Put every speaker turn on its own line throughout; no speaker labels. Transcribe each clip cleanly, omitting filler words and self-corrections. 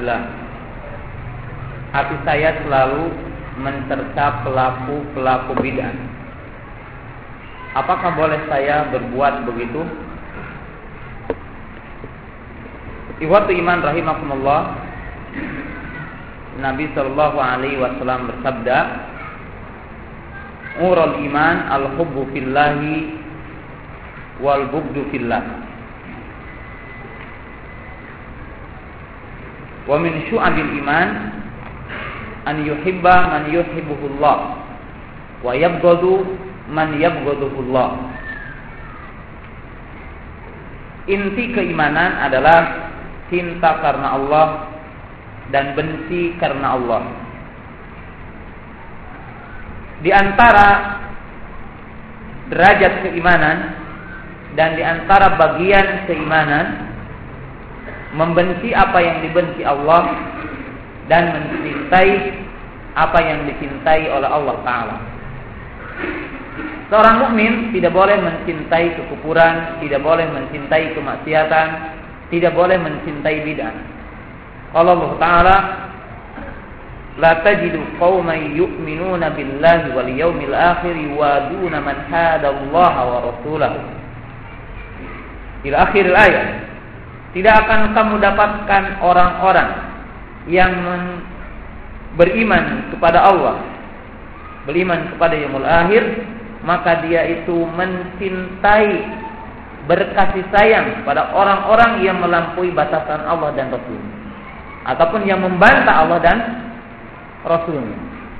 billah. Hati saya selalu mencerca pelaku bid'ah. Apakah boleh saya berbuat begitu? Ikhwatu iman rahimakumullah. Nabi sallallahu alaihi wasallam bersabda, "Urul iman al-hubbu fillahi wal bughdu fillah." Wa min syu'abil iman an yuhibba man yuhibbuhullah wa yabghadu man yabghaduhullah. Inti keimanan adalah cinta karena Allah dan benci karena Allah. Di antara derajat keimanan dan di antara bagian keimanan, membenci apa yang dibenci Allah dan mencintai apa yang dicintai oleh Allah Ta'ala. Seorang mukmin tidak boleh mencintai kekufuran, tidak boleh mencintai kemaksiatan, tidak boleh mencintai bid'ah. Qala Allah Ta'ala, la tajidu qauman yu'minuna billahi wal yawmil akhir yuwaduna man hada Allah wa rasulahu. Ila akhir ayat. Tidak akan kamu dapatkan orang-orang yang beriman kepada Allah, beriman kepada yaumul akhir, maka dia itu mencintai, berkasih sayang pada orang-orang yang melampaui batasan Allah dan Rasul, ataupun yang membantah Allah dan Rasulnya.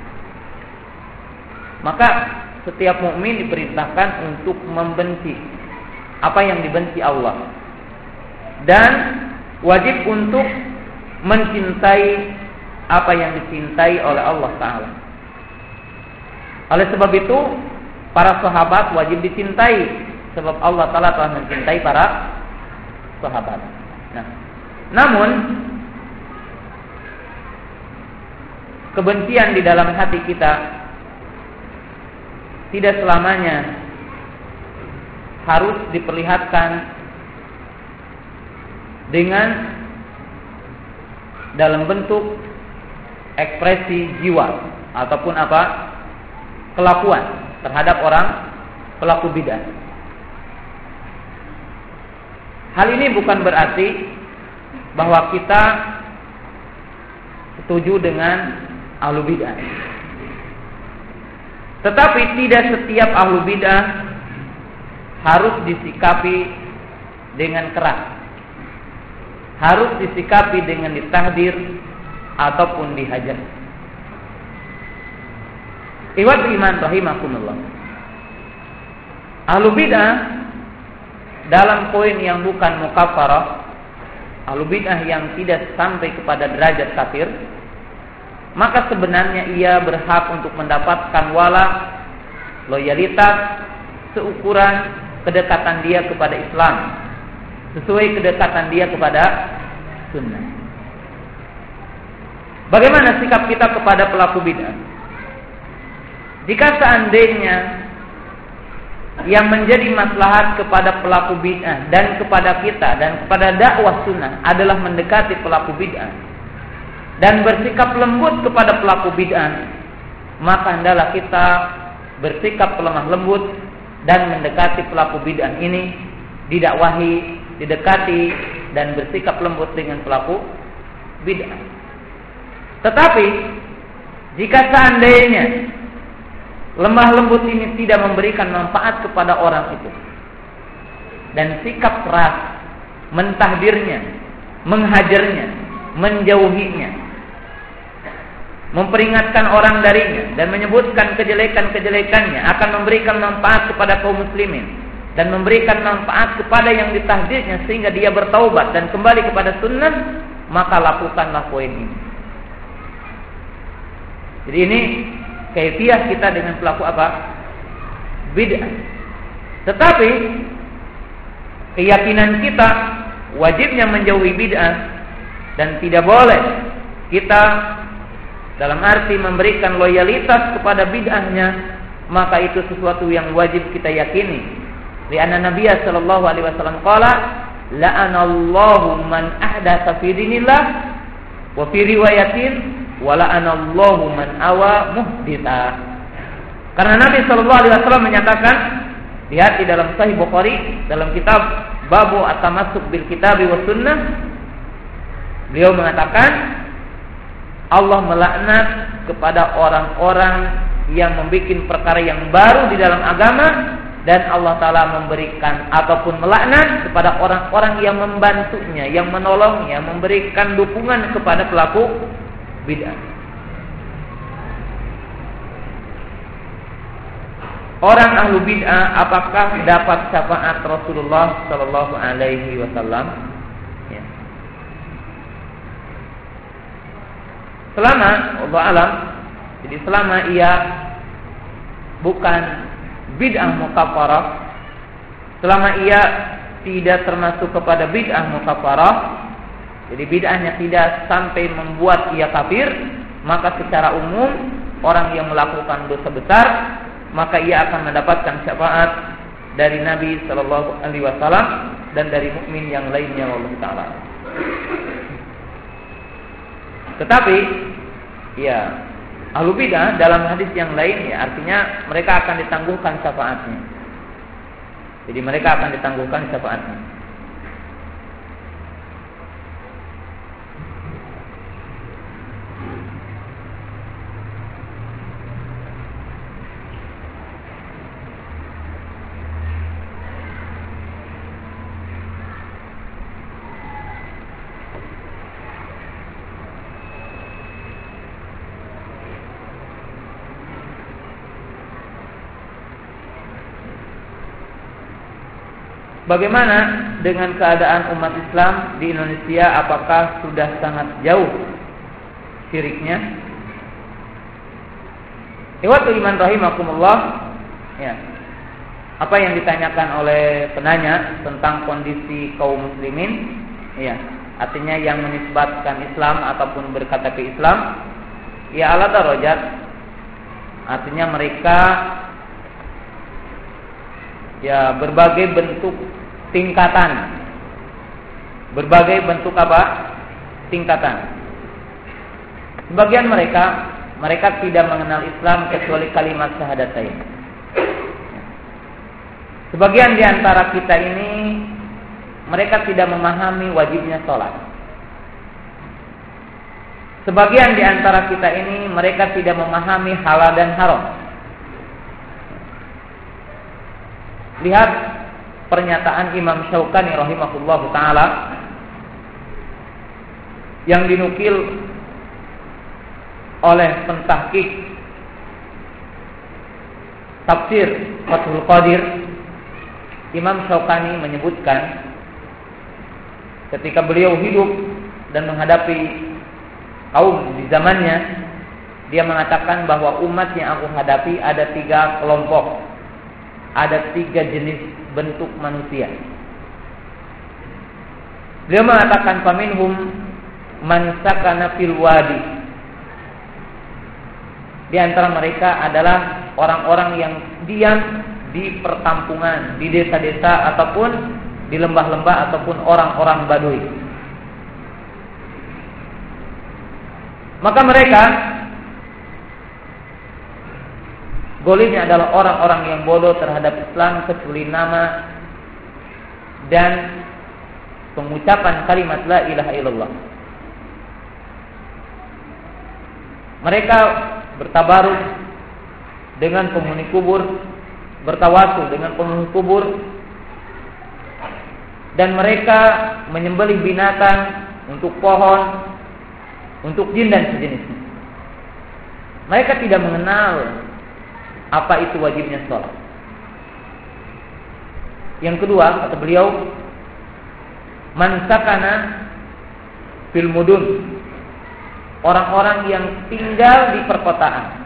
Maka setiap mukmin diperintahkan untuk membenci apa yang dibenci Allah, dan wajib untuk mencintai apa yang dicintai oleh Allah Ta'ala. Oleh sebab itu, para sahabat wajib dicintai, sebab Allah Ta'ala telah mencintai para sahabat. Namun kebencian di dalam hati kita tidak selamanya harus diperlihatkan dengan dalam bentuk ekspresi jiwa ataupun kelakuan terhadap orang pelaku bid'ah. Hal ini bukan berarti bahwa kita setuju dengan ahlu bid'ah. Tetapi tidak setiap ahlu bid'ah harus disikapi dengan keras, harus disikapi dengan ditahdir ataupun dihajar. Ikhwat iman rahimakumullah. Ahlu bid'ah dalam poin yang bukan mukaffarah, ahlu bid'ah yang tidak sampai kepada derajat kafir, maka sebenarnya ia berhak untuk mendapatkan wala, loyalitas seukuran kedekatan dia kepada Islam, sesuai kedekatan dia kepada sunnah. Bagaimana sikap kita kepada pelaku bid'ah? Jika seandainya yang menjadi maslahat kepada pelaku bid'ah dan kepada kita dan kepada dakwah sunnah adalah mendekati pelaku bid'ah dan bersikap lembut kepada pelaku bid'ah, maka hendaklah kita bersikap lemah lembut dan mendekati pelaku bid'ah ini, didakwahi, didekati dan bersikap lembut dengan pelaku bid'ah. Tetapi jika seandainya lemah lembut ini tidak memberikan manfaat kepada orang itu dan sikap keras mentahdirnya, menghajarnya, menjauhinya, memperingatkan orang darinya dan menyebutkan kejelekan-kejelekannya akan memberikan manfaat kepada kaum muslimin dan memberikan manfaat kepada yang ditahdirnya sehingga dia bertaubat dan kembali kepada sunnah, maka lakukanlah poin ini. Jadi ini kaifiah kita dengan pelaku bid'ah. Tetapi keyakinan kita wajibnya menjauhi bid'ah dan tidak boleh kita dalam arti memberikan loyalitas kepada bid'ahnya, maka itu sesuatu yang wajib kita yakini. Lianna Nabi sallallahu alaihi wasallam qala la'anallahu man ahdatsa fi dinillah Wa fi riwayatin wala'anallahu man awa muhditha. Karena Nabi sallallahu alaihi wasallam menyatakan, lihat di dalam Sahih Bukhari dalam kitab Babu At-Tamassuk bil Kitabi was Sunnah, beliau mengatakan Allah melaknat kepada orang-orang yang membuat perkara yang baru di dalam agama, dan Allah Ta'ala memberikan ataupun melaknat kepada orang-orang yang membantunya, yang menolongnya, memberikan dukungan kepada pelaku bid'ah. Orang ahlu bid'ah apakah dapat syafaat Rasulullah Sallallahu Alaihi Wasallam? Ya. Selama Allah alam, jadi selama ia bukan bid'ah mukaffarah, selama ia tidak termasuk kepada bid'ah mukaffarah, jadi bid'ahnya tidak sampai membuat ia kafir, maka secara umum orang yang melakukan dosa besar, maka ia akan mendapatkan syafaat dari Nabi Sallallahu Alaihi Wasallam dan dari mukmin yang lainnya, wallahu taala. Tetapi ya, ahlu bidah dalam hadis yang lain, ya artinya mereka akan ditangguhkan syafaatnya. Jadi mereka akan ditangguhkan syafaatnya. Bagaimana dengan keadaan umat Islam di Indonesia? Apakah sudah sangat jauh syiriknya? Ikhwatul iman rahimakumullah. Ya. Apa yang ditanyakan oleh penanya tentang kondisi kaum muslimin? Ya, artinya yang menisbatkan Islam ataupun berKTP Islam, ya ala darajat. Artinya mereka ya berbagai bentuk tingkatan. Berbagai bentuk apa? Tingkatan. Sebagian mereka tidak mengenal Islam kecuali kalimat syahadatain. Sebagian di antara kita ini mereka tidak memahami wajibnya sholat. Sebagian di antara kita ini mereka tidak memahami halal dan haram. Lihat pernyataan Imam Syaukani rahimahullahu taala yang dinukil oleh pentahqiq tafsir Fathul Qadir. Imam Syaukani menyebutkan ketika beliau hidup dan menghadapi kaum di zamannya, dia mengatakan bahwa umat yang aku hadapi ada 3 kelompok, ada 3 jenis bentuk manusia. Beliau mengatakan faminhum man sakana fil wadi. Di antara mereka adalah orang-orang yang diam di perkampungan, di desa-desa ataupun di lembah-lembah ataupun orang-orang Badui. Maka mereka golimnya adalah orang-orang yang bodoh terhadap Islam kecuali nama dan pengucapan kalimat la ilaha illallah. Mereka bertabaruk dengan penghuni kubur, bertawasul dengan penghuni kubur, dan mereka menyembelih binatang untuk pohon, untuk jin dan sejenisnya. Mereka tidak mengenal apa itu wajibnya sholat. Yang kedua, kata beliau, man sakana fil mudun, orang-orang yang tinggal di perkotaan.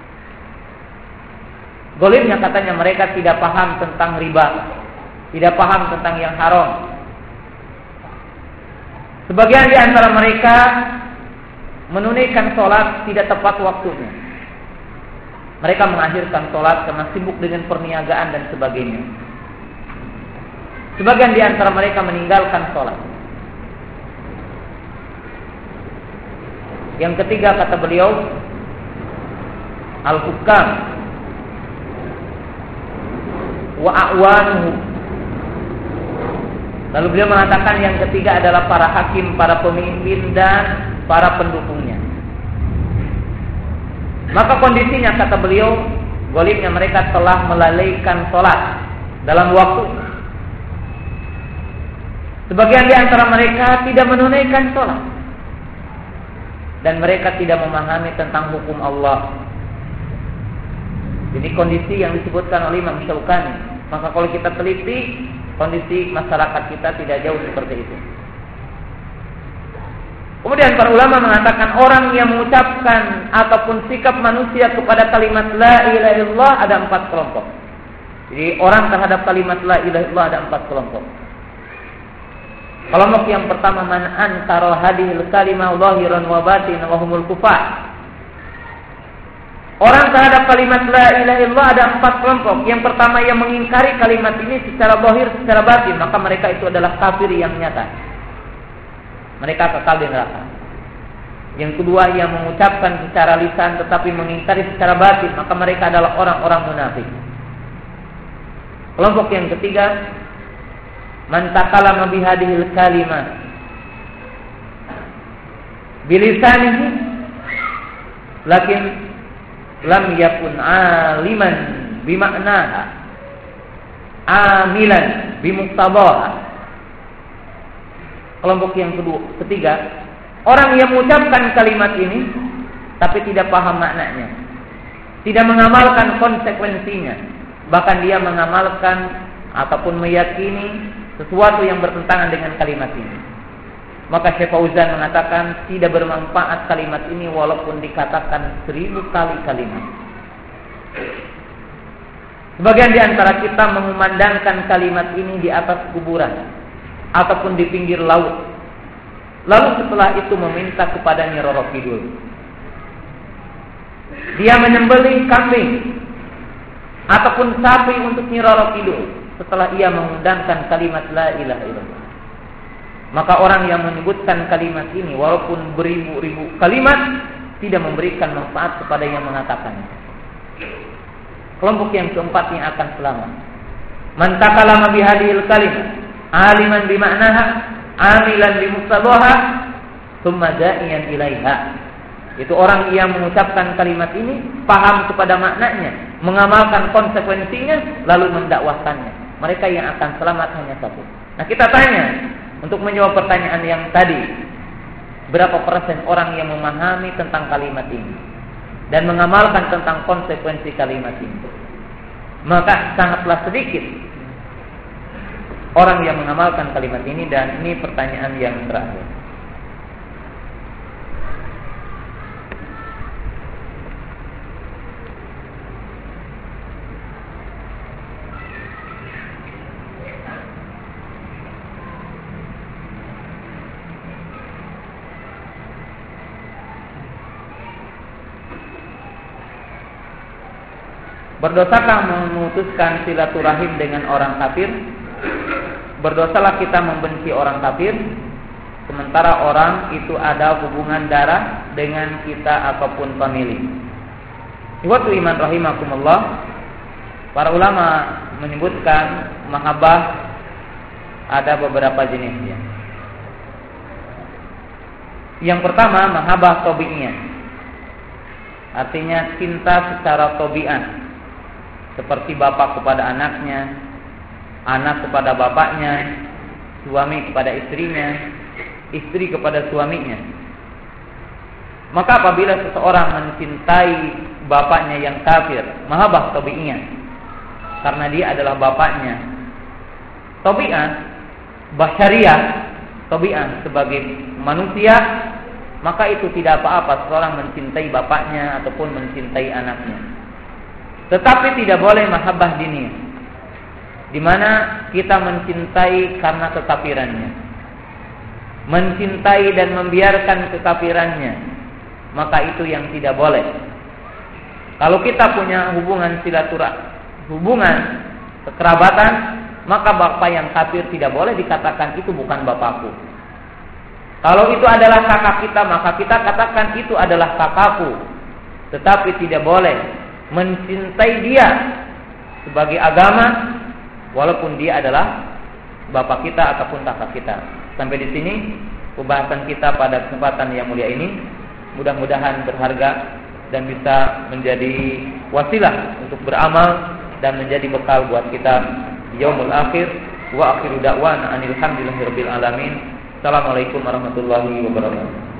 Golimnya katanya mereka tidak paham tentang riba, tidak paham tentang yang haram. Sebagian di antara mereka menunaikan sholat tidak tepat waktunya. Mereka mengakhirkan sholat karena sibuk dengan perniagaan dan sebagainya. Sebagian di antara mereka meninggalkan sholat. Yang ketiga kata beliau, al-hukam wa a'wanuhum. Lalu beliau mengatakan yang ketiga adalah para hakim, para pemimpin dan para pendukungnya. Maka kondisinya kata beliau, golibnya mereka telah melalaikan sholat dalam waktu. Sebagian di antara mereka tidak menunaikan sholat, dan mereka tidak memahami tentang hukum Allah. Jadi kondisi yang disebutkan oleh Imam Syaukani. Maka kalau kita teliti, kondisi masyarakat kita tidak jauh seperti itu. Kemudian para ulama mengatakan orang yang mengucapkan ataupun sikap manusia kepada kalimat la ilaha illallah ada 4 kelompok. Jadi orang terhadap kalimat la ilaha illallah ada 4 kelompok. Kelompok yang pertama, man antara hadhil kalimah zahiran wa batinan wa humul kufar. Orang terhadap kalimat la ilaha illallah ada 4 kelompok. Yang pertama yang mengingkari kalimat ini secara zahir, secara batin, maka mereka itu adalah kafir yang nyata. Mereka kekal di neraka. Yang kedua yang mengucapkan secara lisan tetapi mengingkari secara batin, maka mereka adalah orang-orang munafik. Kelompok yang ketiga, man takallama bihadhil kalimah bilisanihi lakin lam yakun aliman bimaknaha amilan bimuqtadaha. Kelompok yang ketiga, orang yang mengucapkan kalimat ini tapi tidak paham maknanya, tidak mengamalkan konsekuensinya, bahkan dia mengamalkan ataupun meyakini sesuatu yang bertentangan dengan kalimat ini. Maka Syekh Fauzan mengatakan tidak bermanfaat kalimat ini walaupun dikatakan 1000 kali kalimat. Sebagian di antara kita mengumandangkan kalimat ini di atas kuburan ataupun di pinggir laut, lalu setelah itu meminta kepada Nyi Roro Kidul. Dia menyembelih kambing ataupun sapi untuk Nyi Roro Kidul setelah ia mengundangkan kalimat la ilaha illallah. Maka orang yang menyebutkan kalimat ini walaupun beribu-ribu kalimat tidak memberikan manfaat kepada yang mengatakannya. Kelompok yang keempat yang akan selamat, man takallama bihadhil kalimah aliman bimaknaha amilan bimuqtadaha thumma da'iyan ilaiha. Itu orang yang mengucapkan kalimat ini, paham kepada maknanya, mengamalkan konsekuensinya, lalu mendakwahkannya. Mereka yang akan selamat hanya satu. Nah, kita tanya untuk menjawab pertanyaan yang tadi, berapa persen orang yang memahami tentang kalimat ini dan mengamalkan tentang konsekuensi kalimat ini? Maka sangatlah sedikit orang yang mengamalkan kalimat ini, dan ini pertanyaan yang terakhir. Berdosakah memutuskan silaturahim dengan orang kafir? Berdosalah kita membenci orang kafir, sementara orang itu ada hubungan darah dengan kita ataupun famili. Ikhwatu iman rahimakumullah, para ulama menyebutkan mahabbah ada beberapa jenisnya. Yang pertama, mahabbah tabi'iyah, artinya cinta secara tabiat, seperti bapak kepada anaknya, anak kepada bapaknya, suami kepada istrinya, istri kepada suaminya. Maka apabila seseorang mencintai bapaknya yang kafir, mahabbah tabi'iyah, karena dia adalah bapaknya. Tabi'ah, basyariah, tabi'ah sebagai manusia, maka itu tidak apa-apa seseorang mencintai bapaknya ataupun mencintai anaknya. Tetapi tidak boleh mahabbah diniyah, di mana kita mencintai karena kekafirannya, mencintai dan membiarkan kekafirannya, maka itu yang tidak boleh. Kalau kita punya hubungan hubungan kekerabatan, maka bapak yang kafir tidak boleh dikatakan itu bukan bapakku. Kalau itu adalah kakak kita, maka kita katakan itu adalah kakakku. Tetapi tidak boleh mencintai dia sebagai agama, walaupun dia adalah bapak kita ataupun kakak kita. Sampai di sini pembahasan kita pada kesempatan yang mulia ini. Mudah-mudahan berharga dan bisa menjadi wasilah untuk beramal dan menjadi bekal buat kita di yaumul akhir. Wa akhiru da'wana anil hamdulillahirabbil alamin. Assalamualaikum warahmatullahi wabarakatuh.